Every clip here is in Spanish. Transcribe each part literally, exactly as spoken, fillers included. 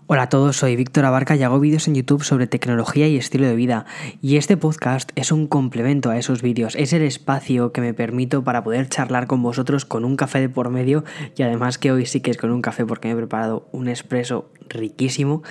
Hola a todos, soy Víctor Abarca y hago vídeos en YouTube sobre tecnología y estilo de vida. Y este podcast es un complemento a esos vídeos, es el espacio que me permito para poder charlar con vosotros con un café de por medio, y además que hoy sí que es con un café porque me he preparado un espresso riquísimo.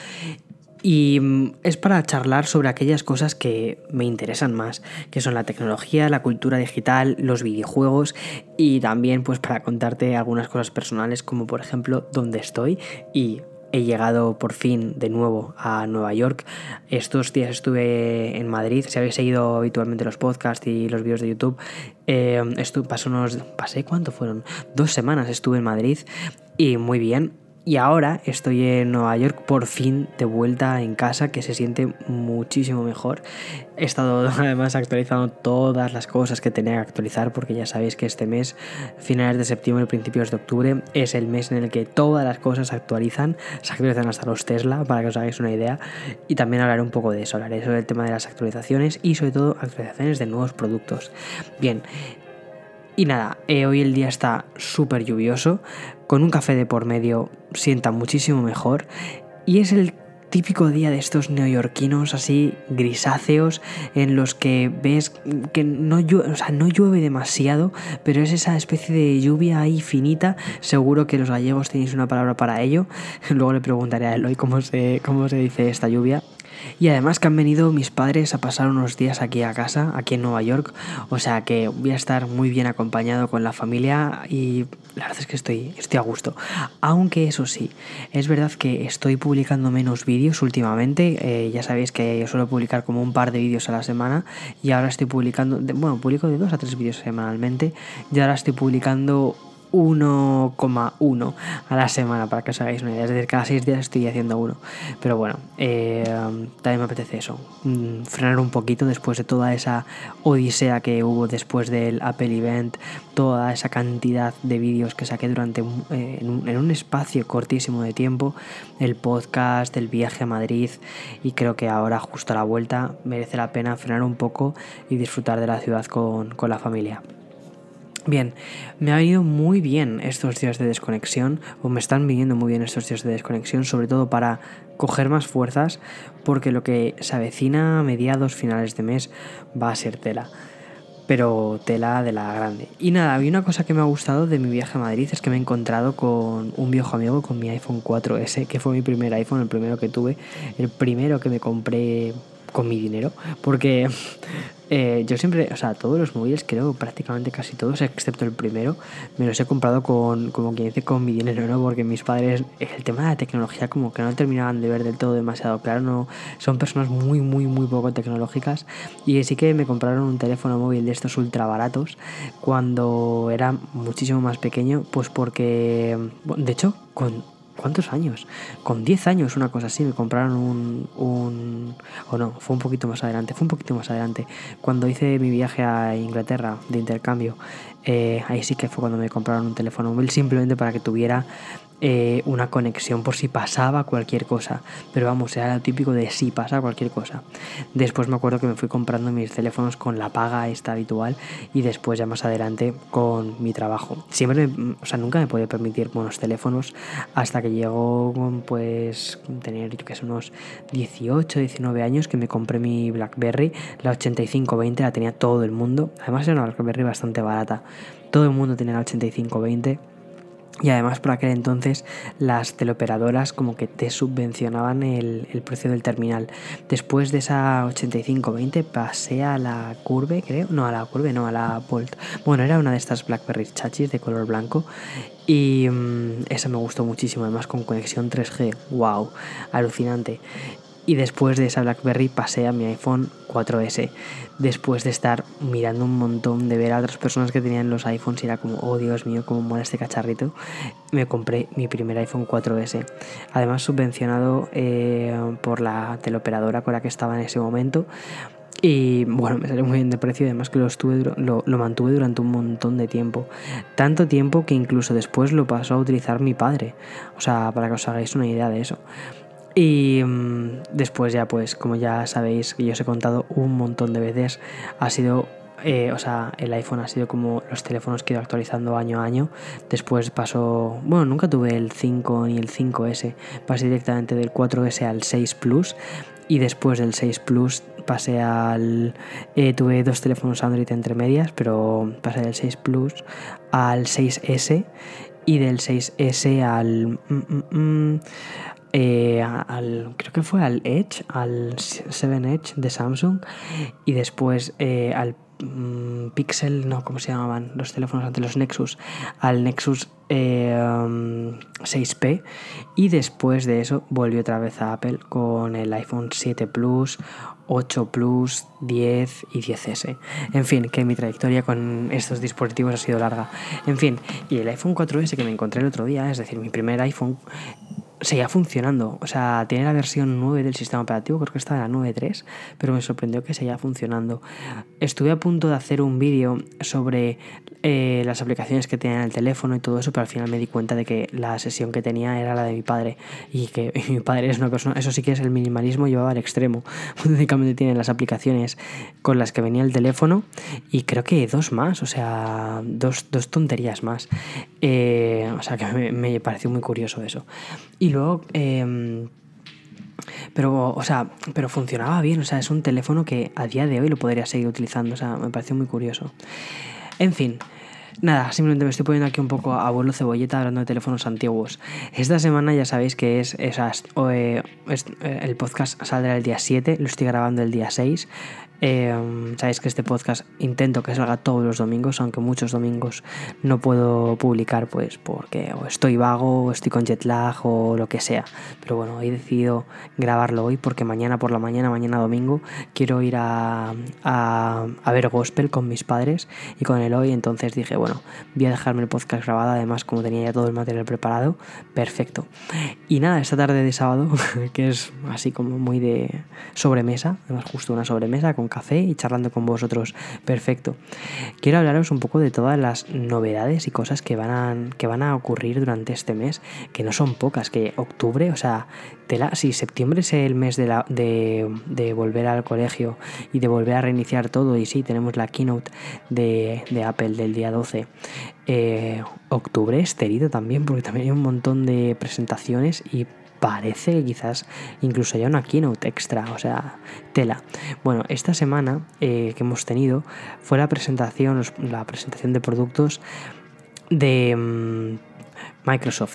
Y es para charlar sobre aquellas cosas que me interesan más, que son la tecnología, la cultura digital, los videojuegos, y también pues para contarte algunas cosas personales, como por ejemplo dónde estoy. Y he llegado por fin de nuevo a Nueva York. Estos días estuve en Madrid. Si habéis seguido habitualmente los podcasts y los vídeos de YouTube, eh, estuve, pasé unos, pasé ¿cuánto fueron? Dos semanas estuve en Madrid y muy bien. Y ahora estoy en Nueva York, por fin de vuelta en casa, que se siente muchísimo mejor. He estado además actualizando todas las cosas que tenía que actualizar, porque ya sabéis que este mes, finales de septiembre, principios de octubre, es el mes en el que todas las cosas se actualizan. Se actualizan hasta los Tesla, para que os hagáis una idea. Y también hablaré un poco de eso, hablaré sobre el tema de las actualizaciones y sobre todo actualizaciones de nuevos productos. Bien. Y nada, eh, hoy el día está súper lluvioso, con un café de por medio sienta muchísimo mejor, y es el típico día de estos neoyorquinos así grisáceos en los que ves que no llueve, o sea, no llueve demasiado, pero es esa especie de lluvia ahí finita. Seguro que los gallegos tenéis una palabra para ello. Luego le preguntaré a Eloy cómo se, cómo se dice esta lluvia. Y además que han venido mis padres a pasar unos días aquí a casa, aquí en Nueva York, o sea que voy a estar muy bien acompañado con la familia y la verdad es que estoy, estoy a gusto. Aunque eso sí, es verdad que estoy publicando menos vídeos últimamente. Eh, ya sabéis que yo suelo publicar como un par de vídeos a la semana y ahora estoy publicando, de, bueno, publico de dos a tres vídeos semanalmente y ahora estoy publicando uno coma uno a la semana, para que os hagáis una idea. Es decir, cada seis días estoy haciendo uno. Pero bueno, eh, también me apetece eso, mmm, frenar un poquito después de toda esa odisea que hubo después del Apple Event, toda esa cantidad de vídeos que saqué durante eh, en, un, en un espacio cortísimo de tiempo, el podcast, el viaje a Madrid, y creo que ahora justo a la vuelta merece la pena frenar un poco y disfrutar de la ciudad con, con la familia. Bien, me ha ido muy bien estos días de desconexión, o me están viniendo muy bien estos días de desconexión, sobre todo para coger más fuerzas, porque lo que se avecina a mediados, finales de mes, va a ser tela. Pero tela de la grande. Y nada, había una cosa que me ha gustado de mi viaje a Madrid, es que me he encontrado con un viejo amigo, con mi iPhone cuatro ese, que fue mi primer iPhone, el primero que tuve, el primero que me compré con mi dinero, porque eh, yo siempre, o sea, todos los móviles, creo, prácticamente casi todos, excepto el primero, me los he comprado con, como quien dice, con mi dinero, ¿no? Porque mis padres, el tema de la tecnología como que no terminaban de ver del todo demasiado claro, no, son personas muy, muy, muy poco tecnológicas, y sí que me compraron un teléfono móvil de estos ultra baratos cuando era muchísimo más pequeño, pues porque, de hecho, con ¿cuántos años? Con diez años, una cosa así, me compraron un, un... O no, fue un poquito más adelante, fue un poquito más adelante. Cuando hice mi viaje a Inglaterra de intercambio, eh, ahí sí que fue cuando me compraron un teléfono móvil, simplemente para que tuviera eh, una conexión por si pasaba cualquier cosa. Pero vamos, era lo típico de si pasa cualquier cosa. Después me acuerdo que me fui comprando mis teléfonos con la paga esta habitual, y después ya más adelante con mi trabajo. Siempre, me, o sea, nunca me podía permitir buenos teléfonos hasta que llegó, pues, tener, yo que sé, unos dieciocho, diecinueve años, que me compré mi BlackBerry, la ochenta y cinco veinte, la tenía todo el mundo. Además era una BlackBerry bastante barata. Todo el mundo tenía la ochenta y cinco veinte. Y además por aquel entonces las teleoperadoras como que te subvencionaban el, el precio del terminal. Después de esa ochenta y cinco veinte pasé a la Curve, creo. No, a la Curve, no, a la Bolt. Bueno, era una de estas BlackBerry chachis de color blanco. Y mmm, esa me gustó muchísimo, además con conexión tres G. ¡Wow! Alucinante. Y después de esa BlackBerry pasé a mi iPhone cuatro ese. Después de estar mirando un montón, de ver a otras personas que tenían los iPhones y era como, oh Dios mío, cómo mola este cacharrito, me compré mi primer iPhone cuatro ese. Además subvencionado eh, por la teleoperadora con la que estaba en ese momento. Y bueno, me salió muy bien de precio, y además que lo, estuve, lo, lo mantuve durante un montón de tiempo. Tanto tiempo que incluso después lo pasó a utilizar mi padre. O sea, para que os hagáis una idea de eso. Y mmm, después ya, pues como ya sabéis, que yo os he contado un montón de veces, ha sido eh, o sea, el iPhone ha sido como los teléfonos que he ido actualizando año a año. Después pasó, bueno, nunca tuve el cinco ni el cinco ese, pasé directamente del cuatro ese al seis Plus. Y después del seis Plus pasé al... Eh, tuve dos teléfonos Android entre medias, pero pasé del seis Plus al seis ese y del seis ese al... Mm, mm, mm, eh, al creo que fue al Edge, al siete Edge de Samsung, y después eh, al mm, Pixel, no, ¿cómo se llamaban los teléfonos antes? Los Nexus, al Nexus eh, um, seis P, y después de eso volví otra vez a Apple con el iPhone siete Plus, ocho Plus, diez y diez ese. En fin, que mi trayectoria con estos dispositivos ha sido larga. En fin, y el iPhone cuatro ese que me encontré el otro día, es decir, mi primer iPhone, seguía funcionando. O sea, tiene la versión nueve del sistema operativo, creo que estaba en la nueve punto tres, pero me sorprendió que seguía funcionando. Estuve a punto de hacer un vídeo sobre eh, las aplicaciones que tenía en el teléfono y todo eso, pero al final me di cuenta de que la sesión que tenía era la de mi padre, y que y mi padre es una persona, eso sí que es el minimalismo llevado al extremo. Únicamente tiene las aplicaciones con las que venía el teléfono y creo que dos más, o sea, dos, dos tonterías más. Eh, o sea, que me, me pareció muy curioso eso. Y luego, eh, pero, o sea, pero funcionaba bien, o sea, es un teléfono que a día de hoy lo podría seguir utilizando, o sea, me pareció muy curioso. En fin, nada, simplemente me estoy poniendo aquí un poco a vuelo cebolleta hablando de teléfonos antiguos. Esta semana ya sabéis que es, es, eh, es el podcast saldrá el día siete, lo estoy grabando el día seis. Eh, sabéis que este podcast intento que salga todos los domingos, aunque muchos domingos no puedo publicar, pues porque o estoy vago, o estoy con jet lag o lo que sea. Pero bueno, he decidido grabarlo hoy porque mañana por la mañana, mañana domingo, quiero ir a, a, a ver gospel con mis padres y con el hoy. Entonces dije, bueno, voy a dejarme el podcast grabado. Además, como tenía ya todo el material preparado, perfecto. Y nada, esta tarde de sábado, que es así como muy de sobremesa, además justo una sobremesa con café y charlando con vosotros, perfecto. Quiero hablaros un poco de todas las novedades y cosas que van a, que van a ocurrir durante este mes, que no son pocas, que octubre, o sea, tela, si septiembre es el mes de, la, de, de volver al colegio y de volver a reiniciar todo, y sí, tenemos la keynote de, de Apple del día doce, eh, octubre es tenido también, porque también hay un montón de presentaciones y parece que quizás incluso haya una keynote extra, o sea, tela. Bueno, esta semana eh, que hemos tenido fue la presentación, la presentación de productos de um, Microsoft.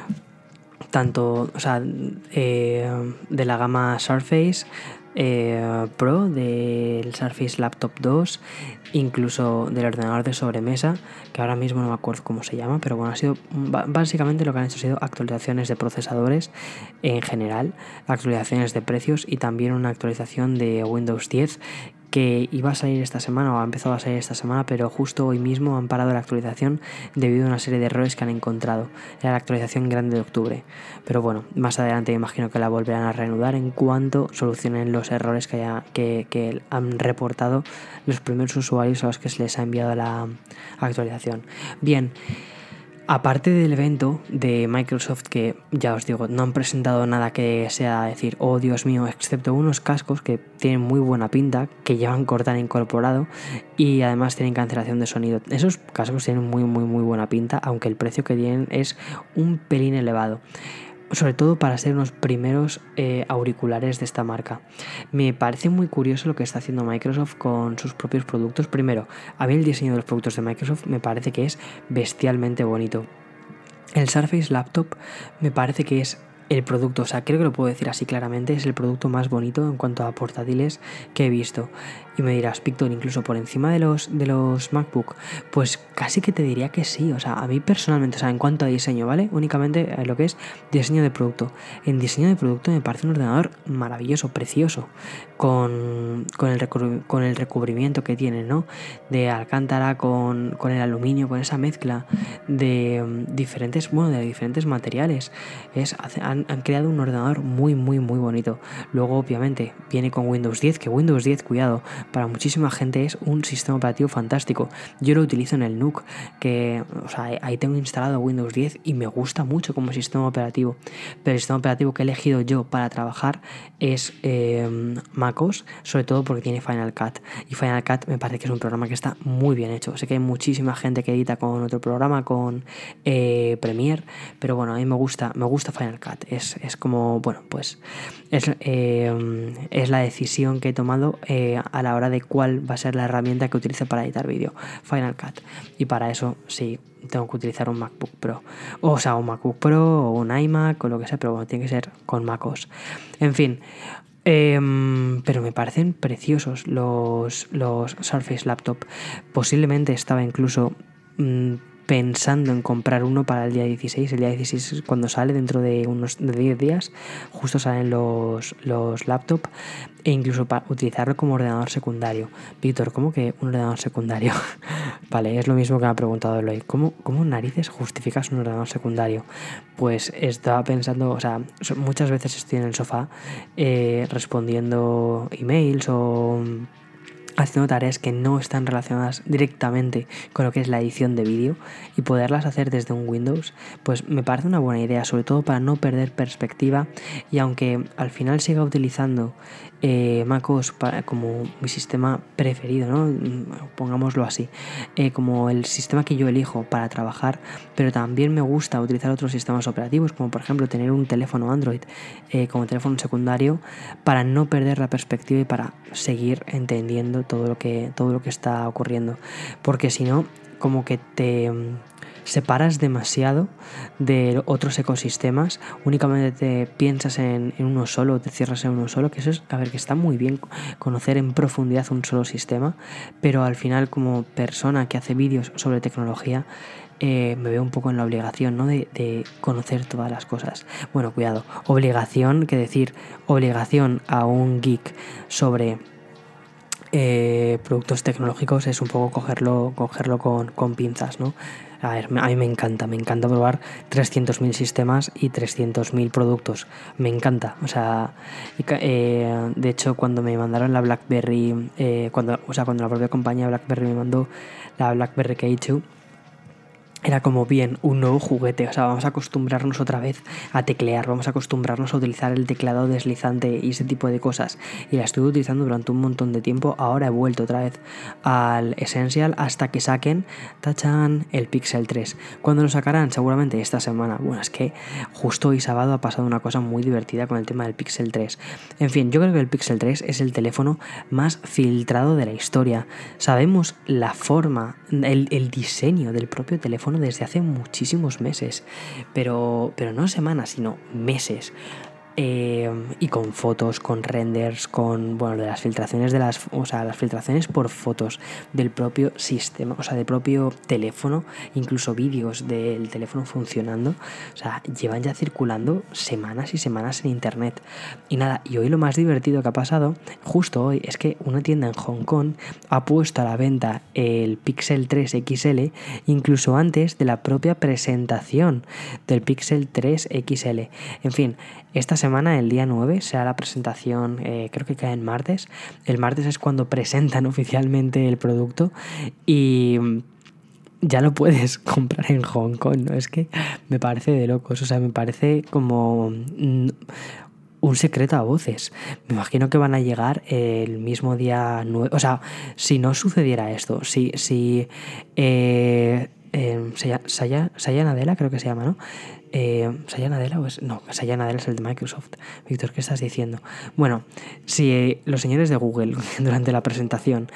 Tanto, o sea, eh, de la gama Surface eh, Pro, del Surface Laptop dos, incluso del ordenador de sobremesa, que ahora mismo no me acuerdo cómo se llama, pero bueno, ha sido básicamente lo que han hecho ha sido actualizaciones de procesadores en general, actualizaciones de precios y también una actualización de Windows diez que iba a salir esta semana o ha empezado a salir esta semana, pero justo hoy mismo han parado la actualización debido a una serie de errores que han encontrado. Era la actualización grande de octubre, pero bueno, más adelante imagino que la volverán a reanudar en cuanto solucionen los errores que, haya, que, que han reportado los primeros usuarios a los que se les ha enviado la actualización. Bien, aparte del evento de Microsoft, que ya os digo, no han presentado nada que sea decir, oh Dios mío, excepto unos cascos que tienen muy buena pinta, que llevan Cortana incorporado y además tienen cancelación de sonido. Esos cascos tienen muy muy muy buena pinta, aunque el precio que tienen es un pelín elevado, sobre todo para ser unos primeros eh, auriculares de esta marca. Me parece muy curioso lo que está haciendo Microsoft con sus propios productos. Primero, a mí el diseño de los productos de Microsoft me parece que es bestialmente bonito. El Surface Laptop me parece que es el producto, o sea, creo que lo puedo decir así claramente, es el producto más bonito en cuanto a portátiles que he visto. Y me dirás, Víctor, incluso por encima de los, de los MacBook, pues casi que te diría que sí. O sea, a mí personalmente, o sea, en cuanto a diseño, ¿vale? Únicamente lo que es diseño de producto. En diseño de producto me parece un ordenador maravilloso, precioso, con, con, el, recubri- con el recubrimiento que tiene, ¿no? De alcántara con, con el aluminio, con esa mezcla de um, diferentes, bueno, de diferentes materiales. Es, han han, han creado un ordenador muy, muy, muy bonito. Luego, obviamente, viene con Windows diez, que Windows diez, cuidado, para muchísima gente es un sistema operativo fantástico. Yo lo utilizo en el N U C, que, o sea, ahí tengo instalado Windows diez y me gusta mucho como sistema operativo. Pero el sistema operativo que he elegido yo para trabajar es eh, MacOS, sobre todo porque tiene Final Cut. Y Final Cut me parece que es un programa que está muy bien hecho. Sé que hay muchísima gente que edita con otro programa, con eh, Premiere, pero bueno, a mí me gusta, me gusta Final Cut. Es, es como, bueno, pues es, eh, es la decisión que he tomado eh, a la hora de cuál va a ser la herramienta que utilice para editar vídeo. Final Cut. Y para eso sí, tengo que utilizar un MacBook Pro. O sea, un MacBook Pro o un iMac o lo que sea, pero bueno, tiene que ser con MacOS. En fin. Eh, pero me parecen preciosos los, los Surface Laptop. Posiblemente estaba incluso mmm, pensando en comprar uno para el día dieciséis. El día dieciséis es cuando sale, dentro de unos de diez días. Justo salen los, los laptop. E incluso para utilizarlo como ordenador secundario. Víctor, ¿cómo que un ordenador secundario? Vale, es lo mismo que me ha preguntado Eloy. ¿Cómo, ¿Cómo narices justificas un ordenador secundario? Pues estaba pensando, o sea, muchas veces estoy en el sofá eh, respondiendo emails o haciendo tareas que no están relacionadas directamente con lo que es la edición de vídeo, y poderlas hacer desde un Windows, pues me parece una buena idea, sobre todo para no perder perspectiva. Y aunque al final siga utilizando eh, MacOS para, como mi sistema preferido, ¿no? Pongámoslo así, eh, como el sistema que yo elijo para trabajar, pero también me gusta utilizar otros sistemas operativos, como por ejemplo tener un teléfono Android eh, como teléfono secundario, para no perder la perspectiva y para seguir entendiendo todo lo que, todo lo que está ocurriendo, porque si no, como que te separas demasiado de otros ecosistemas, únicamente te piensas en, en uno solo, te cierras en uno solo, que eso es, a ver, que está muy bien conocer en profundidad un solo sistema, pero al final, como persona que hace vídeos sobre tecnología, Eh, me veo un poco en la obligación, ¿no? de, de conocer todas las cosas. Bueno, cuidado, obligación, que decir obligación a un geek sobre eh, productos tecnológicos es un poco cogerlo, cogerlo con, con pinzas, ¿no? A ver, a mí me encanta, me encanta probar trescientos mil sistemas y trescientos mil productos. Me encanta, o sea, eh, de hecho, cuando me mandaron la BlackBerry, eh, cuando, o sea, cuando la propia compañía BlackBerry me mandó la BlackBerry K dos, era como, bien, un nuevo juguete, o sea, vamos a acostumbrarnos otra vez a teclear, vamos a acostumbrarnos a utilizar el teclado deslizante y ese tipo de cosas. Y la estuve utilizando durante un montón de tiempo. Ahora he vuelto otra vez al Essential hasta que saquen, tachan, el Pixel tres. ¿Cuándo lo sacarán? Seguramente esta semana. Bueno, es que justo hoy sábado ha pasado una cosa muy divertida con el tema del Pixel tres. En fin, yo creo que el Pixel tres es el teléfono más filtrado de la historia. Sabemos la forma, el, el diseño del propio teléfono desde hace muchísimos meses, pero, pero no semanas, sino meses. Eh, y con fotos, con renders, con, bueno, de las filtraciones de las, o sea, las filtraciones por fotos del propio sistema, o sea, del propio teléfono, incluso vídeos del teléfono funcionando, o sea, llevan ya circulando semanas y semanas en internet. Y nada, y hoy lo más divertido que ha pasado, justo hoy, es que una tienda en Hong Kong ha puesto a la venta el Pixel tres X L, incluso antes de la propia presentación del Pixel tres X L. En fin, esta semana, el día nueve, será la presentación, eh, creo que cae en martes. El martes es cuando presentan oficialmente el producto y ya lo puedes comprar en Hong Kong, ¿no? Es que me parece de locos, o sea, me parece como mm, un secreto a voces. Me imagino que van a llegar el mismo día nueve, o sea, si no sucediera esto, si... si eh, eh, Saya, Saya Nadella creo que se llama, ¿no? Eh, ¿Saya Nadella o es...? No, Saya Nadella es el de Microsoft. Víctor, ¿qué estás diciendo? Bueno, si eh, los señores de Google durante la presentación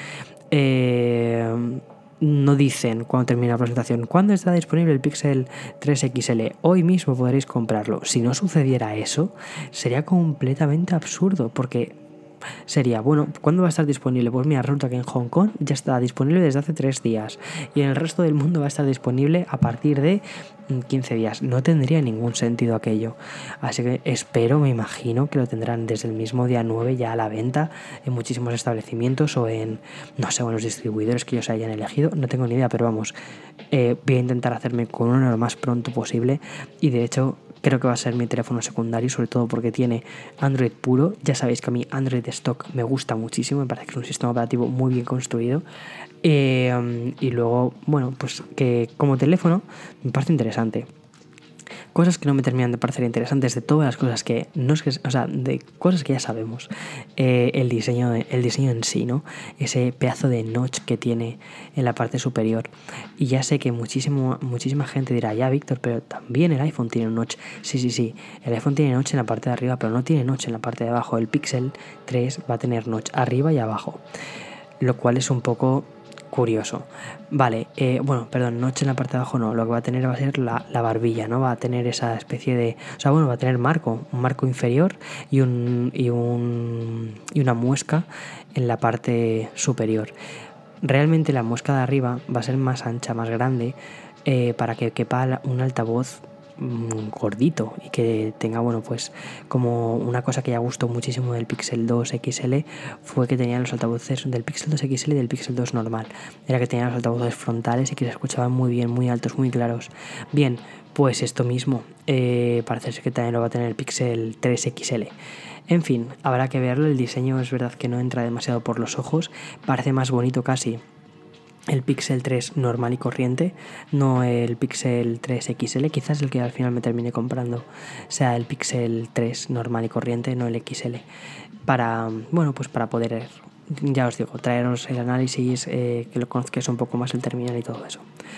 eh, no dicen cuando termina la presentación ¿cuándo está disponible el Pixel tres X L? Hoy mismo podréis comprarlo. Si no sucediera eso, sería completamente absurdo, porque sería, bueno, ¿cuándo va a estar disponible? Pues mira, resulta que en Hong Kong ya está disponible desde hace tres días y en el resto del mundo va a estar disponible a partir de quince días. No tendría ningún sentido aquello. Así que espero, me imagino que lo tendrán desde el mismo día nueve ya a la venta en muchísimos establecimientos o en, no sé, en los distribuidores que ellos hayan elegido. No tengo ni idea, pero vamos, eh, voy a intentar hacerme con uno lo más pronto posible y de hecho creo que va a ser mi teléfono secundario, sobre todo porque tiene Android puro. Ya sabéis que a mí Android stock me gusta muchísimo, me parece que es un sistema operativo muy bien construido. Eh, y luego, bueno, pues que como teléfono me parece interesante. Cosas que no me terminan de parecer interesantes de todas las cosas que no es que, o sea, de cosas que ya sabemos. Eh, el diseño, el diseño en sí, ¿no? Ese pedazo de notch que tiene en la parte superior. Y ya sé que muchísimo, muchísima gente dirá, ya Víctor, pero también el iPhone tiene un notch. Sí, sí, sí. El iPhone tiene notch en la parte de arriba, pero no tiene notch en la parte de abajo. El Pixel tres va a tener notch arriba y abajo, lo cual es un poco curioso. Vale, eh, bueno, perdón, notch en la parte de abajo no, lo que va a tener va a ser la, la barbilla, ¿no? Va a tener esa especie de... O sea, bueno, va a tener marco, un marco inferior y, un, y, un, y una muesca en la parte superior. Realmente la muesca de arriba va a ser más ancha, más grande, eh, para que quepa un altavoz gordito y que tenga, bueno, pues como una cosa que ya gustó muchísimo del Pixel dos X L fue que tenía los altavoces del Pixel dos X L y del Pixel dos normal, era que tenía los altavoces frontales y que se escuchaban muy bien, muy altos, muy claros. Bien, pues esto mismo eh, parece ser que también lo va a tener el Pixel tres X L. En fin, habrá que verlo. El diseño es verdad que no entra demasiado por los ojos, parece más bonito casi el Pixel tres normal y corriente, no el Pixel tres X L. Quizás el que al final me termine comprando sea el Pixel tres normal y corriente, no el X L, para, bueno, pues para poder, ya os digo, traeros el análisis, eh, que lo conozcáis un poco más el terminal y todo eso.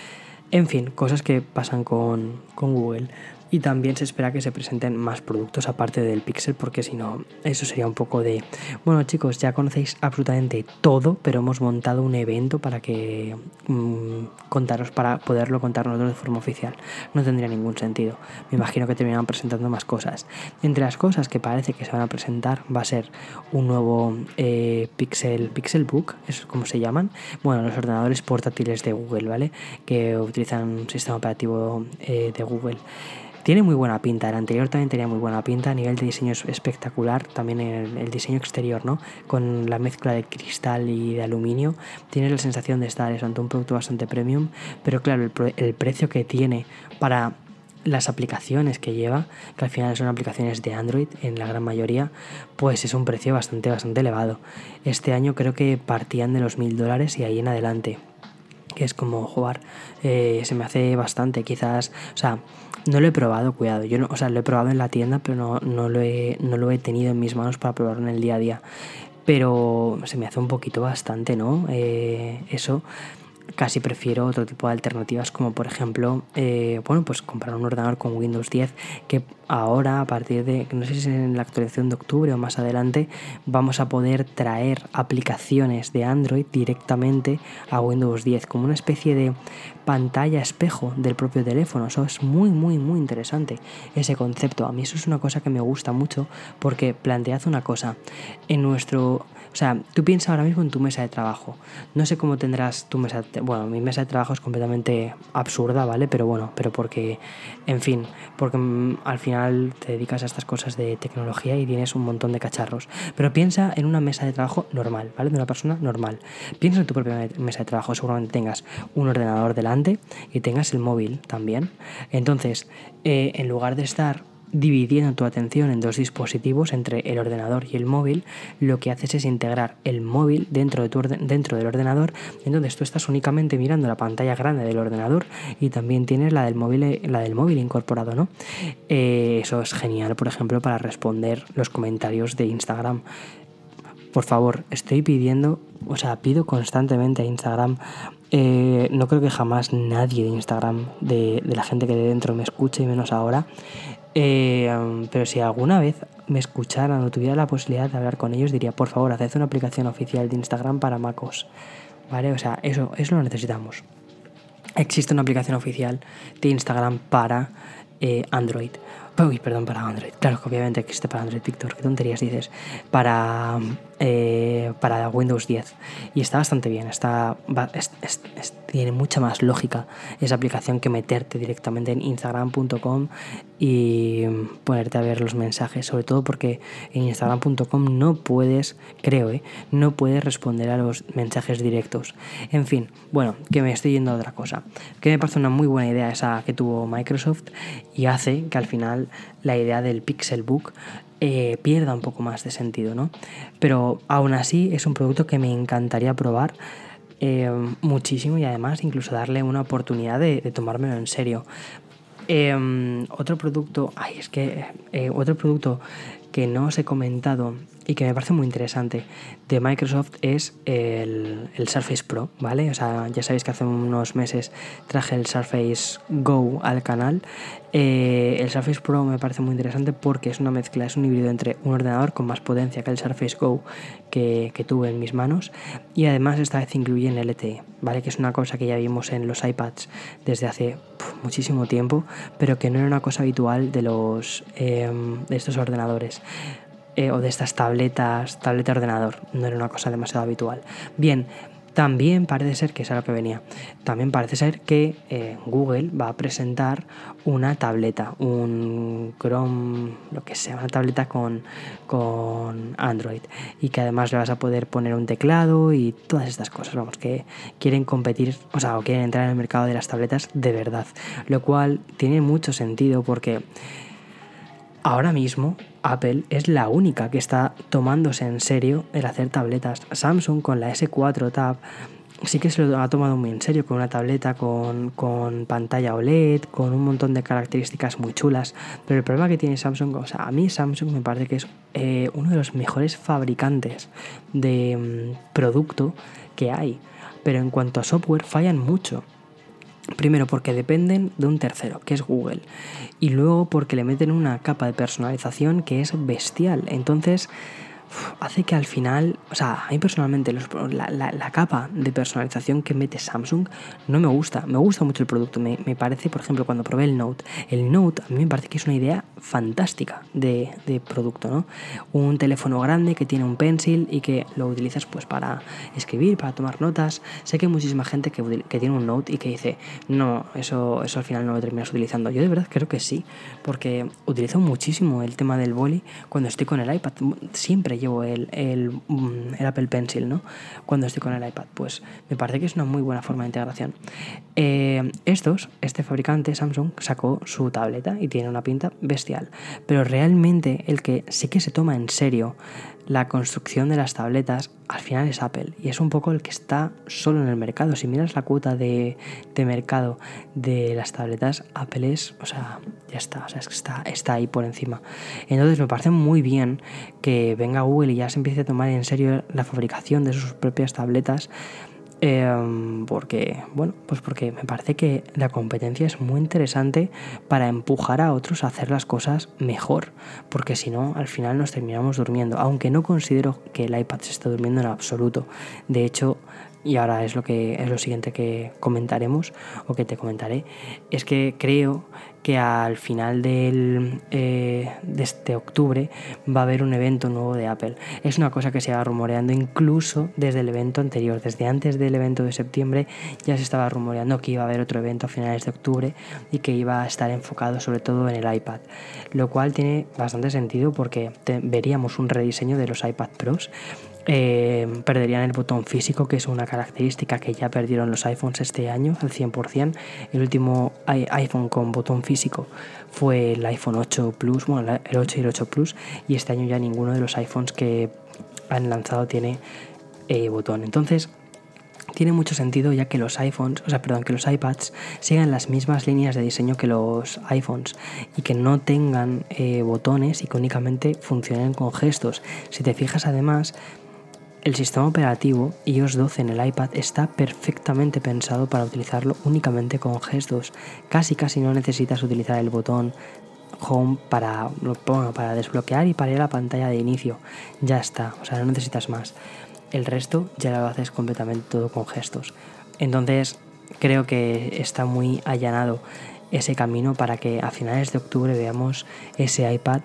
En fin, cosas que pasan con, con Google. Y también se espera que se presenten más productos aparte del Pixel, porque si no, eso sería un poco de... Bueno, chicos, ya conocéis absolutamente todo, pero hemos montado un evento para que mmm, contaros, para poderlo contar nosotros de forma oficial. No tendría ningún sentido. Me imagino que terminarán presentando más cosas. Entre las cosas que parece que se van a presentar va a ser un nuevo eh, Pixel, Pixelbook, es como se llaman. Bueno, los ordenadores portátiles de Google, ¿vale? Que utilizan un sistema operativo eh, de Google. Tiene muy buena pinta, el anterior también tenía muy buena pinta, a nivel de diseño es espectacular, también el, el diseño exterior, ¿no? Con la mezcla de cristal y de aluminio, tienes la sensación de estar ante un producto bastante premium, pero claro, el, el precio que tiene para las aplicaciones que lleva, que al final son aplicaciones de Android en la gran mayoría, pues es un precio bastante, bastante elevado. Este año creo que partían de los mil dólares y ahí en adelante, que es como jugar, eh, se me hace bastante, quizás, o sea, no lo he probado, cuidado, yo no, o sea, lo he probado en la tienda, pero no, no, lo he, no lo he tenido en mis manos para probarlo en el día a día, pero se me hace un poquito bastante, ¿no? Eh, eso, casi prefiero otro tipo de alternativas, como por ejemplo, eh, bueno, pues comprar un ordenador con Windows diez, que ahora, a partir de, no sé si es en la actualización de octubre o más adelante, vamos a poder traer aplicaciones de Android directamente a Windows diez, como una especie de pantalla espejo del propio teléfono. Eso es muy, muy, muy interesante, ese concepto. A mí eso es una cosa que me gusta mucho, porque plantead una cosa, en nuestro... O sea, tú piensas ahora mismo en tu mesa de trabajo. No sé cómo tendrás tu mesa de... Bueno, mi mesa de trabajo es completamente absurda, ¿vale? Pero bueno, pero porque, en fin, porque mmm, al final te dedicas a estas cosas de tecnología y tienes un montón de cacharros. Pero piensa en una mesa de trabajo normal, ¿vale? De una persona normal. Piensa en tu propia mesa de trabajo. Seguramente tengas un ordenador delante y tengas el móvil también. Entonces, eh, en lugar de estar dividiendo tu atención en dos dispositivos, entre el ordenador y el móvil, lo que haces es integrar el móvil dentro, de tu orden, dentro del ordenador. Entonces tú estás únicamente mirando la pantalla grande del ordenador y también tienes la del móvil, la del móvil incorporado, ¿no? Eh, eso es genial, por ejemplo, para responder los comentarios de Instagram. Por favor, estoy pidiendo, o sea, pido constantemente a Instagram. Eh, no creo que jamás nadie de Instagram, de, de la gente que de dentro me escuche, y menos ahora. Eh, pero si alguna vez me escucharan o tuviera la posibilidad de hablar con ellos, diría, por favor, haced una aplicación oficial de Instagram para MacOS, ¿vale? O sea, eso, eso lo necesitamos. Existe una aplicación oficial de Instagram para eh, Android. Uy, perdón, para Android. Claro que obviamente existe para Android, Víctor. ¿Qué tonterías dices? Para, eh, para Windows diez. Y está bastante bien. Está, es, es, es, tiene mucha más lógica esa aplicación que meterte directamente en instagram punto com y ponerte a ver los mensajes. Sobre todo porque en instagram punto com no puedes, creo, ¿eh? no puedes responder a los mensajes directos. En fin, bueno, que me estoy yendo a otra cosa. Que me parece una muy buena idea esa que tuvo Microsoft y hace que al final final la idea del Pixelbook eh, pierda un poco más de sentido, ¿no? Pero aún así es un producto que me encantaría probar eh, muchísimo y además incluso darle una oportunidad de, de tomármelo en serio. Eh, otro producto, ay, es que eh, otro producto que no os he comentado y que me parece muy interesante de Microsoft es el, el Surface Pro, ¿vale? O sea, ya sabéis que hace unos meses traje el Surface Go al canal. Eh, el Surface Pro me parece muy interesante porque es una mezcla, es un híbrido entre un ordenador con más potencia que el Surface Go que, que tuve en mis manos, y además esta vez incluye en L T E, ¿vale? Que es una cosa que ya vimos en los iPads desde hace puf, muchísimo tiempo, pero que no era una cosa habitual de los eh, de estos ordenadores. Eh, o de estas tabletas, tableta ordenador, no era una cosa demasiado habitual. Bien, también parece ser que es a lo que venía. También parece ser que eh, Google va a presentar una tableta, un Chrome, lo que sea, una tableta con, con Android, y que además le vas a poder poner un teclado y todas estas cosas. Vamos, que quieren competir, o sea, o quieren entrar en el mercado de las tabletas de verdad, lo cual tiene mucho sentido porque ahora mismo Apple es la única que está tomándose en serio el hacer tabletas. Samsung con la ese cuatro Tab sí que se lo ha tomado muy en serio, con una tableta con, con pantalla O L E D, con un montón de características muy chulas. Pero el problema que tiene Samsung, o sea, a mí Samsung me parece que es eh, uno de los mejores fabricantes de um, producto que hay. Pero en cuanto a software fallan mucho. Primero porque dependen de un tercero, que es Google, y luego porque le meten una capa de personalización que es bestial. Entonces uf, hace que al final, o sea, a mí personalmente los, la, la, la capa de personalización que mete Samsung no me gusta. Me gusta mucho el producto, me, me parece, por ejemplo, cuando probé el Note, el Note a mí me parece que es una idea fantástica de, de producto, ¿no? Un teléfono grande que tiene un pencil y que lo utilizas pues para escribir, para tomar notas. Sé que hay muchísima gente que, que tiene un Note y que dice, no, eso, eso al final no lo terminas utilizando. Yo de verdad creo que sí, porque utilizo muchísimo el tema del boli cuando estoy con el iPad. Siempre llevo el, el, el Apple Pencil, ¿no? Cuando estoy con el iPad, pues me parece que es una muy buena forma de integración. Eh, estos, este fabricante Samsung sacó su tableta y tiene una pinta bestial, pero realmente el que sí que se toma en serio la construcción de las tabletas al final es Apple, y es un poco el que está solo en el mercado. Si miras la cuota de, de mercado de las tabletas, Apple es, o sea, ya está, o sea, es que está, está ahí por encima. Entonces me parece muy bien que venga Google y ya se empiece a tomar en serio la fabricación de sus propias tabletas. Eh, porque, bueno, pues porque me parece que la competencia es muy interesante para empujar a otros a hacer las cosas mejor, porque si no, al final nos terminamos durmiendo, aunque no considero que el iPad se esté durmiendo en absoluto. De hecho, y ahora es lo que es lo siguiente que comentaremos, o que te comentaré, es que creo que al final del, eh, de este octubre va a haber un evento nuevo de Apple. Es una cosa que se va rumoreando incluso desde el evento anterior, desde antes del evento de septiembre ya se estaba rumoreando que iba a haber otro evento a finales de octubre y que iba a estar enfocado sobre todo en el iPad, lo cual tiene bastante sentido porque te, veríamos un rediseño de los iPad Pros. Eh, perderían el botón físico, que es una característica que ya perdieron los iPhones este año al cien por ciento. El último iPhone con botón físico fue el iPhone ocho Plus, bueno, el ocho y el ocho Plus, y este año ya ninguno de los iPhones que han lanzado tiene eh, botón. Entonces tiene mucho sentido, ya que los iPhones, o sea, perdón, que los iPads sigan las mismas líneas de diseño que los iPhones y que no tengan eh, botones y que únicamente funcionen con gestos. Si te fijas, además, el sistema operativo i O S doce en el iPad está perfectamente pensado para utilizarlo únicamente con gestos. Casi casi no necesitas utilizar el botón Home para, bueno, para desbloquear y para ir a la pantalla de inicio. Ya está, o sea, no necesitas más. El resto ya lo haces completamente todo con gestos. Entonces creo que está muy allanado ese camino para que a finales de octubre veamos ese iPad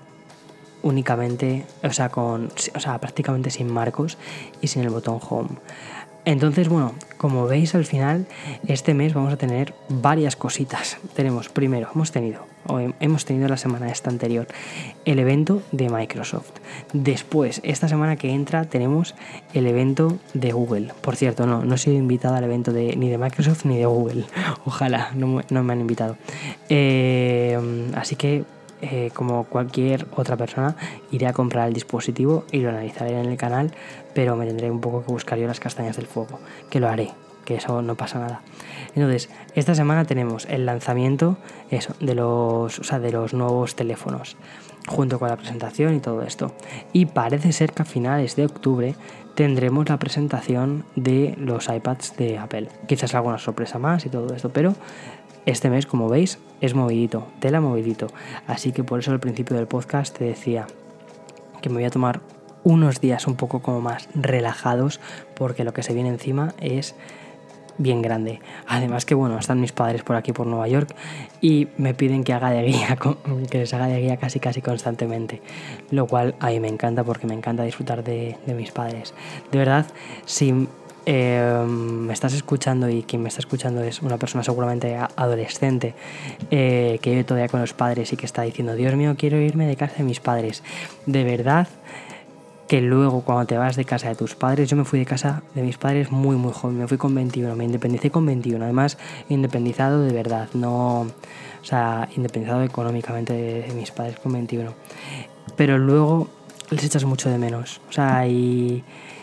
únicamente, o sea, con, o sea, prácticamente sin marcos y sin el botón Home. Entonces, bueno, como veis, al final este mes vamos a tener varias cositas. Tenemos, primero, hemos tenido, o hemos tenido la semana esta anterior, el evento de Microsoft. Después, esta semana que entra, tenemos el evento de Google. Por cierto, no, no he sido invitado al evento de, ni de Microsoft ni de Google. Ojalá, no, no me han invitado. Eh, así que eh, como cualquier otra persona, iré a comprar el dispositivo y lo analizaré en el canal, pero me tendré un poco que buscar yo las castañas del fuego, que lo haré, que eso no pasa nada. Entonces, esta semana tenemos el lanzamiento eso, de los, o sea, de los nuevos teléfonos, junto con la presentación y todo esto. Y parece ser que a finales de octubre tendremos la presentación de los iPads de Apple. Quizás alguna sorpresa más y todo esto, pero este mes, como veis, es movidito, tela movidito. Así que por eso al principio del podcast te decía que me voy a tomar unos días un poco como más relajados, porque lo que se viene encima es bien grande. Además que bueno, están mis padres por aquí por Nueva York y me piden que haga de guía, que les haga de guía casi casi constantemente, lo cual a mí me encanta porque me encanta disfrutar de, de mis padres. De verdad, si eh, me estás escuchando y quien me está escuchando es una persona seguramente adolescente eh, que vive todavía con los padres y que está diciendo, Dios mío, quiero irme de casa de mis padres, de verdad que luego cuando te vas de casa de tus padres, yo me fui de casa de mis padres muy muy joven, me fui con veintiuno, me independicé con veintiuno, además independizado de verdad, no, o sea, independizado económicamente de, de mis padres con veintiuno, pero luego les echas mucho de menos, o sea, y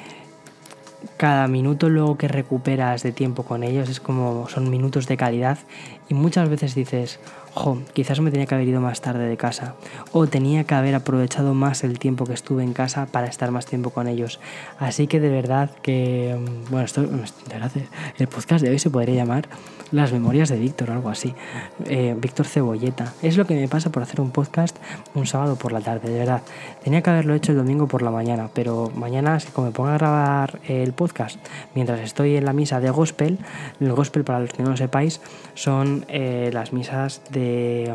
cada minuto luego que recuperas de tiempo con ellos es como, son minutos de calidad y muchas veces dices, jo, quizás me tenía que haber ido más tarde de casa o tenía que haber aprovechado más el tiempo que estuve en casa para estar más tiempo con ellos. Así que de verdad que, bueno, esto, de verdad, el podcast de hoy se podría llamar Las Memorias de Víctor o algo así. Eh, Víctor Cebolleta. Es lo que me pasa por hacer un podcast un sábado por la tarde, de verdad. Tenía que haberlo hecho el domingo por la mañana, pero mañana, si como me pongo a grabar el podcast mientras estoy en la misa de gospel, el gospel, para los que no lo sepáis, son eh, las misas de De,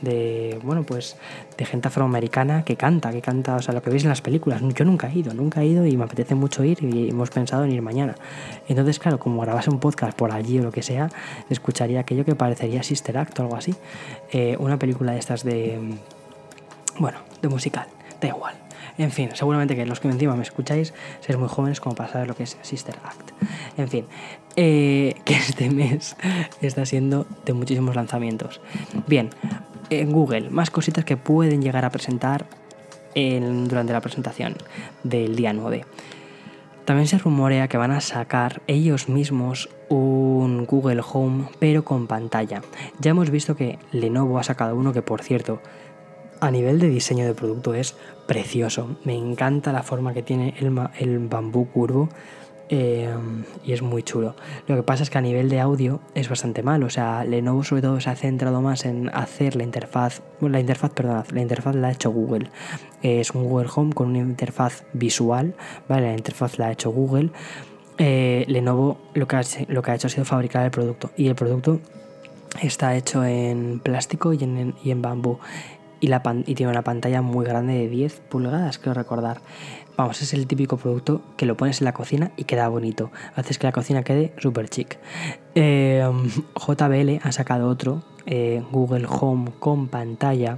de, bueno, pues de gente afroamericana que canta, que canta, o sea, lo que veis en las películas. Yo nunca he ido, nunca he ido y me apetece mucho ir y hemos pensado en ir mañana. Entonces, claro, como grabase un podcast por allí o lo que sea, escucharía aquello que parecería Sister Act o algo así. Eh, una película de estas de, bueno, de musical, da igual. En fin, seguramente que los que encima me escucháis sois muy jóvenes como para saber lo que es Sister Act. En fin, eh, que este mes está siendo de muchísimos lanzamientos. Bien, en Google, más cositas que pueden llegar a presentar en, durante la presentación del día nueve. También se rumorea que van a sacar ellos mismos un Google Home, pero con pantalla. Ya hemos visto que Lenovo ha sacado uno que, por cierto, a nivel de diseño de producto es precioso. Me encanta la forma que tiene el, el bambú curvo eh, y es muy chulo. Lo que pasa es que a nivel de audio es bastante malo. O sea, Lenovo sobre todo se ha centrado más en hacer la interfaz, bueno, la interfaz, perdón, la interfaz la ha hecho Google. Eh, es un Google Home con una interfaz visual, ¿vale? La interfaz la ha hecho Google. Eh, Lenovo lo que, ha, lo que ha hecho ha sido fabricar el producto y el producto está hecho en plástico y en, y en bambú. Y, la pan- y tiene una pantalla muy grande de diez pulgadas, creo recordar. Vamos, es el típico producto que lo pones en la cocina y queda bonito. Haces que la cocina quede súper chic. Eh, J B L ha sacado otro, eh, Google Home con pantalla.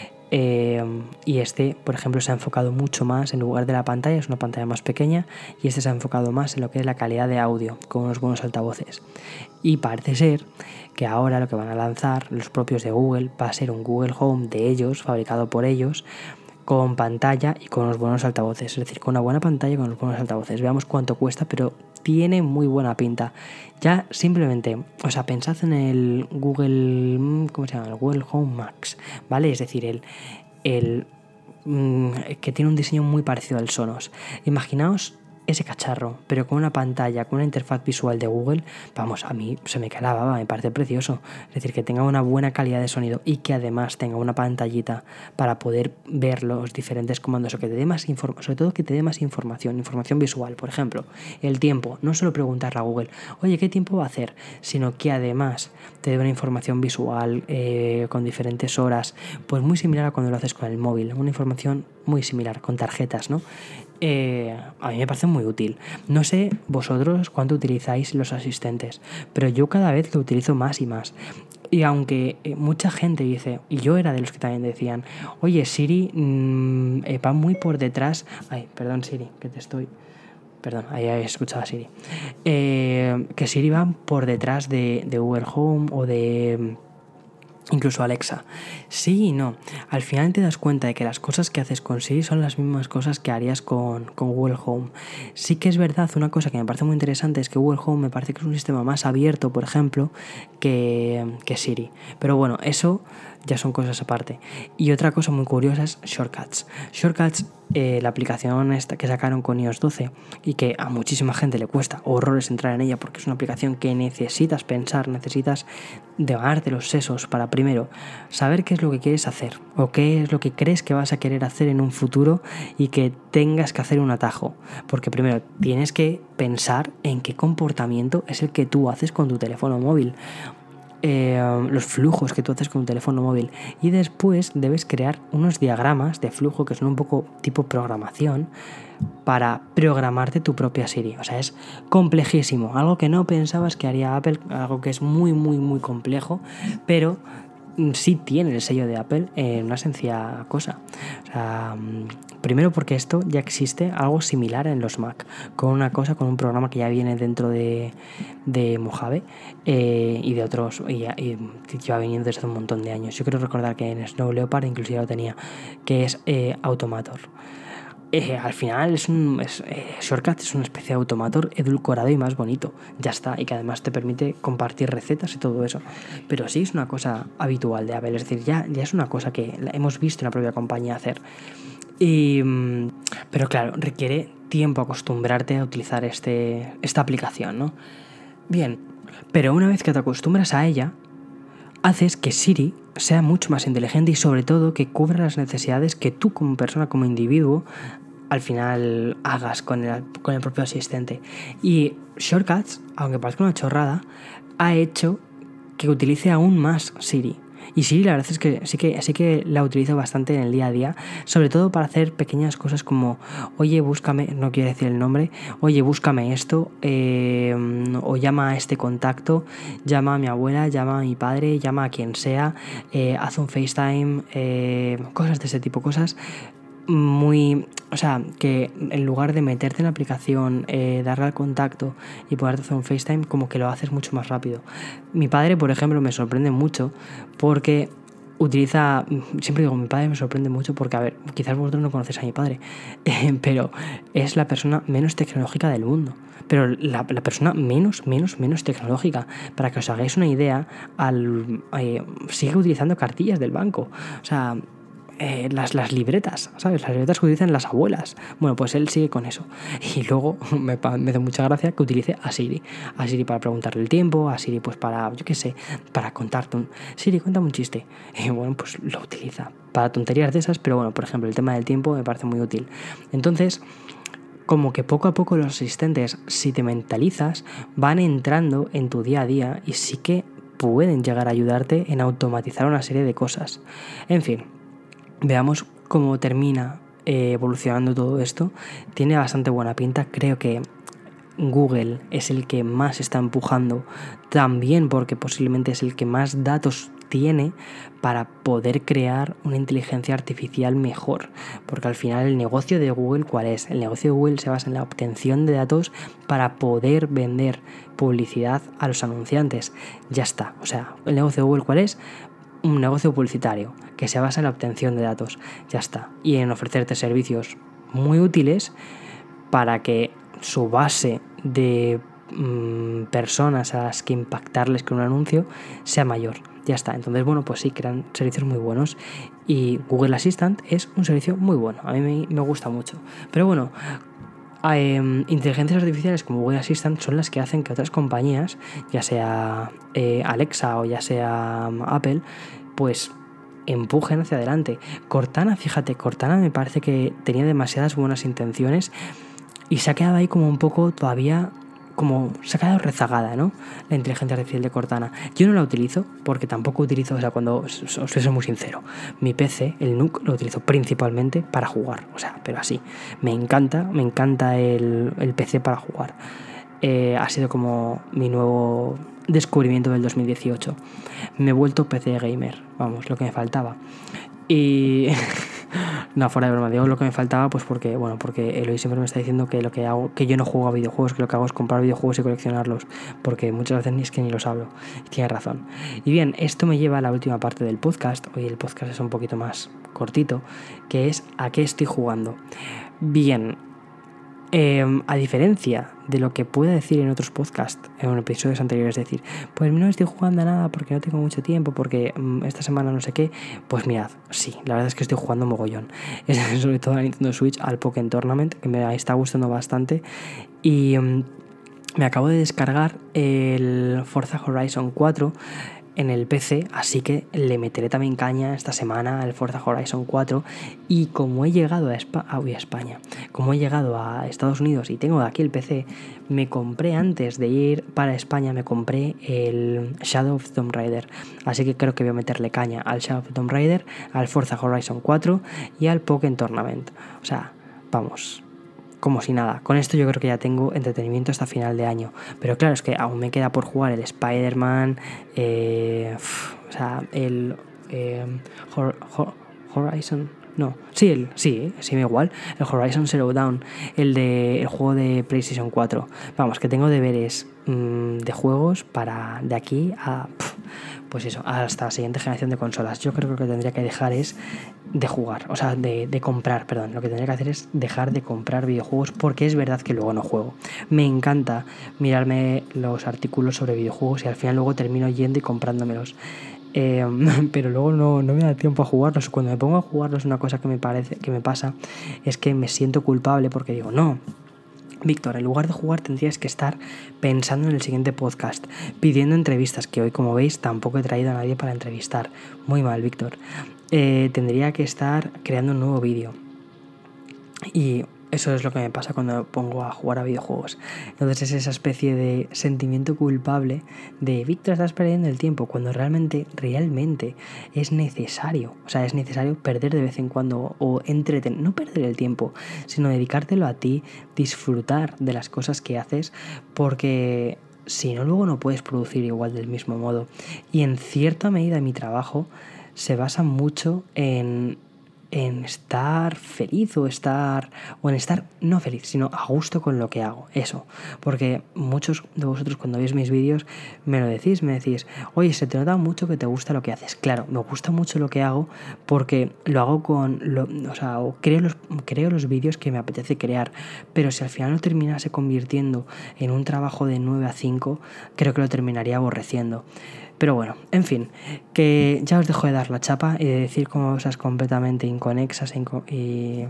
Eh, y este, por ejemplo, se ha enfocado mucho más en lugar de la pantalla, es una pantalla más pequeña, y este se ha enfocado más en lo que es la calidad de audio, con unos buenos altavoces. Y parece ser que ahora lo que van a lanzar los propios de Google va a ser un Google Home de ellos, fabricado por ellos, con pantalla y con unos buenos altavoces, es decir, con una buena pantalla y con unos buenos altavoces. Veamos cuánto cuesta, pero tiene muy buena pinta. Ya simplemente, o sea, pensad en el Google, ¿cómo se llama? El Google Home Max, ¿vale? Es decir, el, el mmm, que tiene un diseño muy parecido al Sonos. Imaginaos ese cacharro, pero con una pantalla, con una interfaz visual de Google. Vamos, a mí se me cae la baba, me parece precioso. Es decir, que tenga una buena calidad de sonido y que además tenga una pantallita para poder ver los diferentes comandos, o que te dé más información, sobre todo que te dé más información, información visual. Por ejemplo, el tiempo, no solo preguntarle a Google, oye, ¿qué tiempo va a hacer? Sino que además te dé una información visual eh, con diferentes horas, pues muy similar a cuando lo haces con el móvil, una información muy similar, con tarjetas, ¿no? Eh, a mí me parece muy útil. No sé vosotros cuánto utilizáis los asistentes, pero yo cada vez lo utilizo más y más. Y aunque eh, mucha gente dice, y yo era de los que también decían, oye, Siri mmm, eh, va muy por detrás. Ay, perdón, Siri, que te estoy... Perdón, ahí he escuchado a Siri. Eh, que Siri va por detrás de, de Google Home o de... Incluso Alexa. Sí y no. Al final te das cuenta de que las cosas que haces con Siri son las mismas cosas que harías con, con Google Home. Sí que es verdad, una cosa que me parece muy interesante es que Google Home me parece que es un sistema más abierto, por ejemplo, que, que Siri. Pero bueno, eso ya son cosas aparte. Y otra cosa muy curiosa es Shortcuts. Shortcuts, eh, la aplicación esta que sacaron con iOS doce y que a muchísima gente le cuesta horrores entrar en ella porque es una aplicación que necesitas pensar, necesitas devarte los sesos para primero saber qué es lo que quieres hacer o qué es lo que crees que vas a querer hacer en un futuro y que tengas que hacer un atajo. Porque primero tienes que pensar en qué comportamiento es el que tú haces con tu teléfono móvil. Eh, los flujos que tú haces con tu teléfono móvil y después debes crear unos diagramas de flujo que son un poco tipo programación para programarte tu propia Siri. O sea, es complejísimo, algo que no pensabas que haría Apple, algo que es muy muy muy complejo, pero sí tiene el sello de Apple en una sencilla cosa. O sea, primero porque esto ya existe algo similar en los Mac, con una cosa, con un programa que ya viene dentro de, de Mojave eh, y de otros, y, y lleva viniendo desde hace un montón de años. Yo creo recordar que en Snow Leopard inclusive lo tenía, que es eh, Automator. Eh, al final es un es, eh, Shortcut es una especie de Automator edulcorado y más bonito, ya está, y que además te permite compartir recetas y todo eso, pero sí es una cosa habitual de Apple, es decir, ya, ya es una cosa que hemos visto en la propia compañía hacer, y, pero claro, requiere tiempo acostumbrarte a utilizar este, esta aplicación, ¿no? Bien, pero una vez que te acostumbras a ella, haces que Siri sea mucho más inteligente y sobre todo que cubra las necesidades que tú como persona, como individuo, al final hagas con el, con el propio asistente. Y Shortcuts, aunque parezca una chorrada, ha hecho que utilice aún más Siri. Y Siri la verdad es que sí que sí que la utilizo bastante en el día a día, sobre todo para hacer pequeñas cosas como, oye, búscame, no quiero decir el nombre, oye, búscame esto, eh, o llama a este contacto, llama a mi abuela, llama a mi padre, llama a quien sea, eh, haz un FaceTime, eh, cosas de ese tipo, cosas muy, o sea, que en lugar de meterte en la aplicación, eh, darle al contacto y poderte hacer un FaceTime, como que lo haces mucho más rápido. Mi padre, por ejemplo, me sorprende mucho porque utiliza, siempre digo, mi padre me sorprende mucho porque, a ver, quizás vosotros no conocéis a mi padre, eh, pero es la persona menos tecnológica del mundo. Pero la, la persona menos, menos, menos tecnológica. Para que os hagáis una idea, al, eh, sigue utilizando cartillas del banco. O sea, Eh, las, las libretas, ¿sabes? Las libretas que utilizan las abuelas. Bueno, pues él sigue con eso. Y luego me, me hace mucha gracia que utilice a Siri. A Siri para preguntarle el tiempo, a Siri pues para, yo qué sé, para contarte un... Siri, cuéntame un chiste. Y bueno, pues lo utiliza para tonterías de esas, pero bueno, por ejemplo, el tema del tiempo me parece muy útil. Entonces, como que poco a poco los asistentes, si te mentalizas, van entrando en tu día a día y sí que pueden llegar a ayudarte en automatizar una serie de cosas. En fin, veamos cómo termina eh, evolucionando todo esto. Tiene bastante buena pinta. Creo que Google es el que más está empujando, también porque posiblemente es el que más datos tiene para poder crear una inteligencia artificial mejor, porque al final el negocio de Google, ¿cuál es? El negocio de Google se basa en la obtención de datos para poder vender publicidad a los anunciantes. Ya está. O sea, el negocio de Google, ¿cuál es? Un negocio publicitario que se basa en la obtención de datos, ya está, y en ofrecerte servicios muy útiles para que su base de mmm, personas a las que impactarles con un anuncio sea mayor, ya está. Entonces, bueno, pues sí, crean servicios muy buenos y Google Assistant es un servicio muy bueno, a mí me, me gusta mucho, pero bueno, Eh, inteligencias artificiales como Google Assistant son las que hacen que otras compañías, ya sea eh, Alexa o ya sea um, Apple, pues empujen hacia adelante. Cortana, fíjate, Cortana me parece que tenía demasiadas buenas intenciones y se ha quedado ahí como un poco todavía, como se ha quedado rezagada, ¿no? La inteligencia artificial de Cortana. Yo no la utilizo porque tampoco utilizo, o sea, cuando os, os voy a ser muy sincero, mi P C, el N U C, lo utilizo principalmente para jugar, o sea, pero así. Me encanta, me encanta el, el P C para jugar. Eh, ha sido como mi nuevo descubrimiento del dos mil dieciocho. Me he vuelto P C gamer, vamos, lo que me faltaba. Y No, fuera de broma, digo lo que me faltaba, pues porque, bueno, porque Eloy siempre me está diciendo que lo que hago, que yo no juego a videojuegos, que lo que hago es comprar videojuegos y coleccionarlos, porque muchas veces ni es que ni los hablo. Y tiene razón. Y bien, esto me lleva a la última parte del podcast. Hoy el podcast es un poquito más cortito, que es ¿a qué estoy jugando? Bien, Eh, a diferencia de lo que pueda decir en otros podcasts, en episodios anteriores, decir, pues no estoy jugando a nada porque no tengo mucho tiempo, porque mmm, esta semana no sé qué, pues mirad, sí, la verdad es que estoy jugando mogollón. Es, sobre todo a Nintendo Switch, al Pokémon Tournament, que me está gustando bastante, y mmm, me acabo de descargar el Forza Horizon cuatro en el P C, así que le meteré también caña esta semana al Forza Horizon cuatro. Y como he llegado a, Espa- ah, uy, a España, como he llegado a Estados Unidos y tengo aquí el P C, me compré antes de ir para España, me compré el Shadow of Tomb Raider, así que creo que voy a meterle caña al Shadow of Tomb Raider, al Forza Horizon cuatro y al Pokémon Tournament. O sea, vamos, como si nada. Con esto yo creo que ya tengo entretenimiento hasta final de año. Pero claro, es que aún me queda por jugar el Spider-Man, eh, uf, o sea, el eh, Hor- Hor- Horizon... No, sí, el, sí, sí, me igual. El Horizon Zero Dawn, el de el juego de PlayStation cuatro. Vamos, que tengo deberes mmm, de juegos para de aquí a... Pff, pues eso, hasta la siguiente generación de consolas. Yo creo que lo que tendría que dejar es de jugar, o sea, de, de comprar, perdón. Lo que tendría que hacer es dejar de comprar videojuegos, porque es verdad que luego no juego. Me encanta mirarme los artículos sobre videojuegos y al final luego termino yendo y comprándomelos. Eh, pero luego no, no me da tiempo a jugarlos. Cuando me pongo a jugarlos, una cosa que me parece, que me pasa es que me siento culpable porque digo, no, Víctor, en lugar de jugar tendrías que estar pensando en el siguiente podcast, pidiendo entrevistas, que hoy, como veis, tampoco he traído a nadie para entrevistar. Muy mal, Víctor. Eh, tendría que estar creando un nuevo vídeo. Y eso es lo que me pasa cuando me pongo a jugar a videojuegos. Entonces es esa especie de sentimiento culpable de Víctor, estás perdiendo el tiempo, cuando realmente, realmente es necesario. O sea, es necesario perder de vez en cuando o entretener, no perder el tiempo, sino dedicártelo a ti, disfrutar de las cosas que haces, porque si no, luego no puedes producir igual del mismo modo. Y en cierta medida mi trabajo se basa mucho en en estar feliz o estar o en estar no feliz, sino a gusto con lo que hago, eso, porque muchos de vosotros cuando veis mis vídeos me lo decís, me decís, oye, se te nota mucho que te gusta lo que haces. Claro, me gusta mucho lo que hago porque lo hago con lo, o sea, o creo los creo los vídeos que me apetece crear, pero si al final lo terminase convirtiendo en un trabajo de nueve a cinco, creo que lo terminaría aborreciendo. Pero bueno, en fin, que ya os dejo de dar la chapa y de decir cosas completamente inconexas e inco- y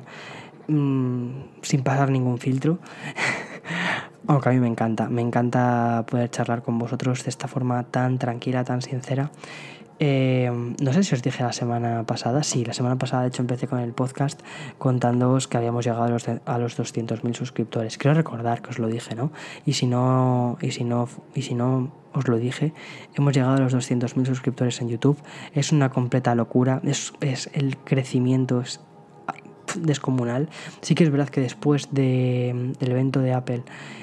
mmm, sin pasar ningún filtro. Aunque a mí me encanta, me encanta poder charlar con vosotros de esta forma tan tranquila, tan sincera. Eh, no sé si os dije la semana pasada, sí, la semana pasada de hecho empecé con el podcast contándoos que habíamos llegado a los, de, a los doscientos mil suscriptores. Creo recordar que os lo dije, ¿no? Y si no, y si no, y si no os lo dije, hemos llegado a los doscientos mil suscriptores en YouTube. Es una completa locura, es, es el crecimiento es descomunal. Sí que es verdad que después de, del evento de Apple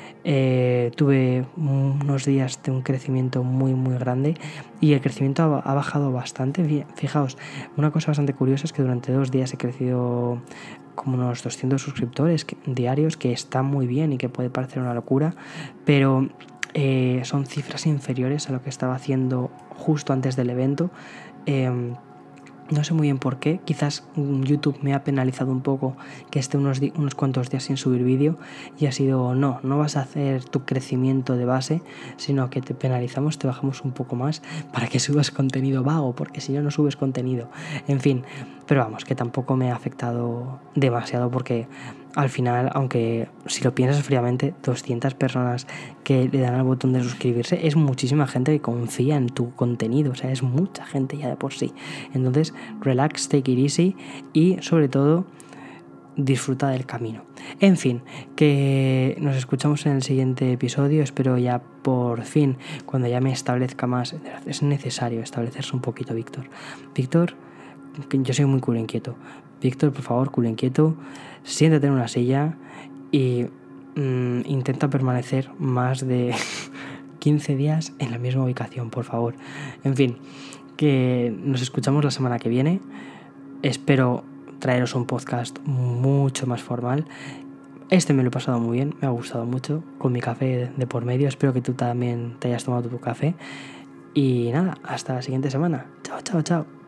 Eh, tuve unos días de un crecimiento muy muy grande y el crecimiento ha, ha bajado bastante. Fijaos, una cosa bastante curiosa es que durante dos días he crecido como unos doscientos suscriptores que, diarios, que está muy bien y que puede parecer una locura, pero eh, son cifras inferiores a lo que estaba haciendo justo antes del evento. eh, No sé muy bien por qué, quizás YouTube me ha penalizado un poco que esté unos, di- unos cuantos días sin subir vídeo y ha sido, no, no vas a hacer tu crecimiento de base, sino que te penalizamos, te bajamos un poco más para que subas contenido vago, porque si no, no subes contenido. En fin, pero vamos, que tampoco me ha afectado demasiado porque al final, aunque si lo piensas fríamente, doscientas personas que le dan al botón de suscribirse es muchísima gente que confía en tu contenido, o sea, es mucha gente ya de por sí. Entonces, relax, take it easy y sobre todo disfruta del camino. En fin, que nos escuchamos en el siguiente episodio. Espero ya por fin, cuando ya me establezca más. Es necesario establecerse un poquito, Víctor. Víctor, yo soy muy culo inquieto. Víctor, por favor, culo inquieto, siéntate en una silla y mmm, intenta permanecer más de quince días en la misma ubicación, por favor. En fin, que nos escuchamos la semana que viene. Espero traeros un podcast mucho más formal. Este me lo he pasado muy bien, me ha gustado mucho, con mi café de por medio. Espero que tú también te hayas tomado tu café. Y nada, hasta la siguiente semana. Chao, chao, chao.